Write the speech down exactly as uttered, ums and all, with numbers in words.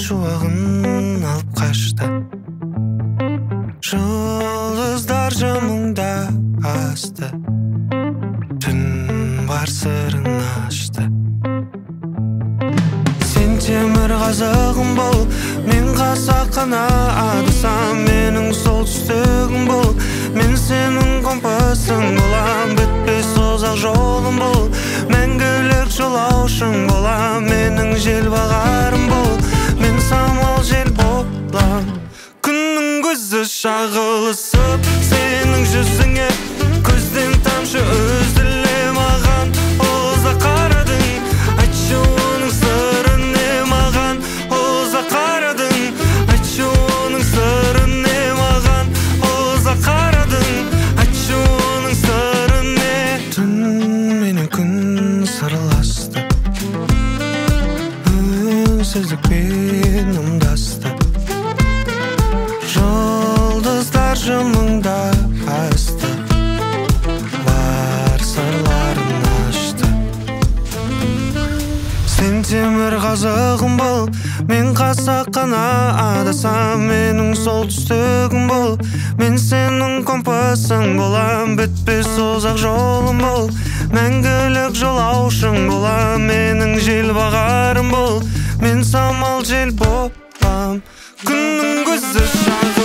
шуағын алып қашты. Жұлдыздар жымыңда асты, түн бар сырын ашты. Сен темір қазығым бол, мен қасақ қана адасам, менің солтүстігім бол, мен сенің компасың болам. Бітпес ұзақ жолым бол, мәңгілік жолаушың болам. Менің жел бағарым бол, мен самал жел болам. Күннің көзі шағылысып сенің жүзіңе, көзден тамшы үзіле маған. Ұзақ қарадың, айтшы оның сырын не маған. Ұзақ қарадың, айтшы оның сырын не маған. Ұзақ қарадың, айтшы оның сырын не. Түн менен күн сырласты, үнсіздікпен ымдасты. Жұлдыздар жымыңда асты, бар сырларын ашты. Сен темір қазығым бол, мен қасақ қана адасам, менің солтүстігім бол, мен сенің компасың болам. Бітпес ұзақ жолым бол, мәңгілік жолаушың болам. Менің жел бағарым бол, мен самал жел болам. Күннің көзі шағылысып